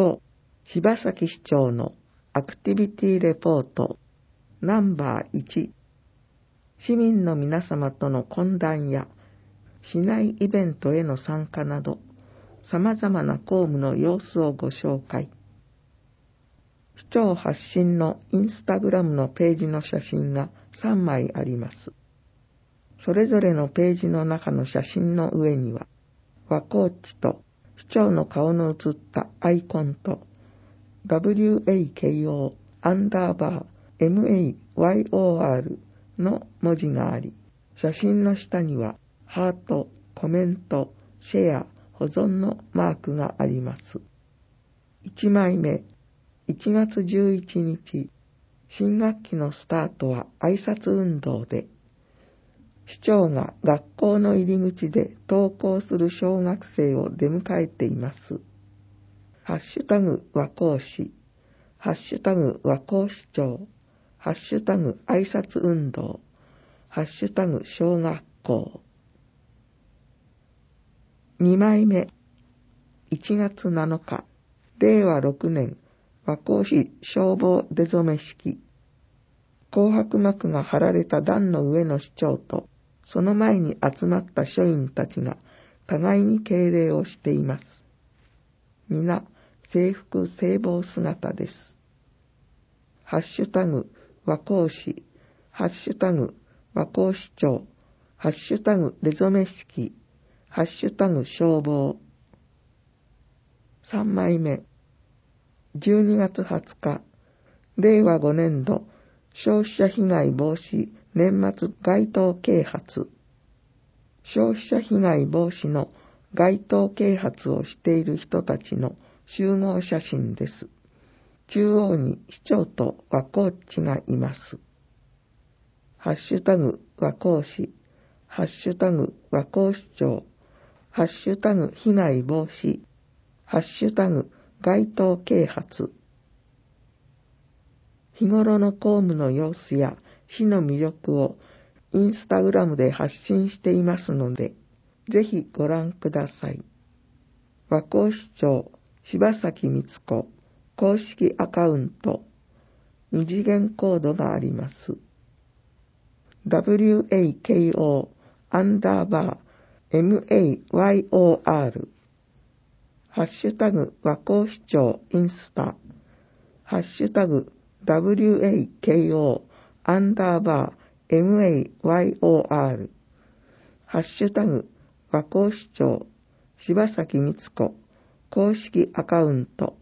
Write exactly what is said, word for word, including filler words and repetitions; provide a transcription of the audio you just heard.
ご、柴崎市長のアクティビティレポートナンバーいち、市民の皆様との懇談や市内イベントへの参加など様々な公務の様子をご紹介。市長発信のインスタグラムのページの写真がさんまいあります。それぞれのページの中の写真の上には、和光地と市長の顔の写ったアイコンと ダブリューエーケーオー アンダーバー エムエーワイオーアール の文字があり、写真の下にはハート、コメント、シェア、保存のマークがあります。いちまいめ、いちがつじゅういちにち、新学期のスタートは挨拶運動で、市長が学校の入り口で登校する小学生を出迎えています。ハッシュタグ和光市、ハッシュタグ和光市長、ハッシュタグ挨拶運動、ハッシュタグ小学校。にまいめ、いちがつなのか、れいわろくねん和光市消防出初め式。紅白幕が張られた段の上の市長と、その前に集まった署員たちが互いに敬礼をしています。皆、制服制帽姿です。ハッシュタグ和光市、ハッシュタグ和光市長、ハッシュタグ出初め式、ハッシュタグ消防。さんまいめ、じゅうにがつはつか、れいわごねんど消費者被害防止年末街頭啓発。消費者被害防止の街頭啓発をしている人たちの集合写真です。中央に市長と和光地がいます。ハッシュタグ和光市、ハッシュタグ和光市長、ハッシュタグ被害防止、ハッシュタグ街頭啓発。日頃の公務の様子や市の魅力をインスタグラムで発信していますので、ぜひご覧ください。和光市長柴崎光子公式アカウント、二次元コードがあります。ダブリューエーケーオー アンダーバー エムエーワイオーアール ハッシュタグ和光市長インスタ、ハッシュタグ ダブリューエーケーオー アンダーバー エムエーワイオーアール ハッシュタグ和光市長柴崎光子公式アカウント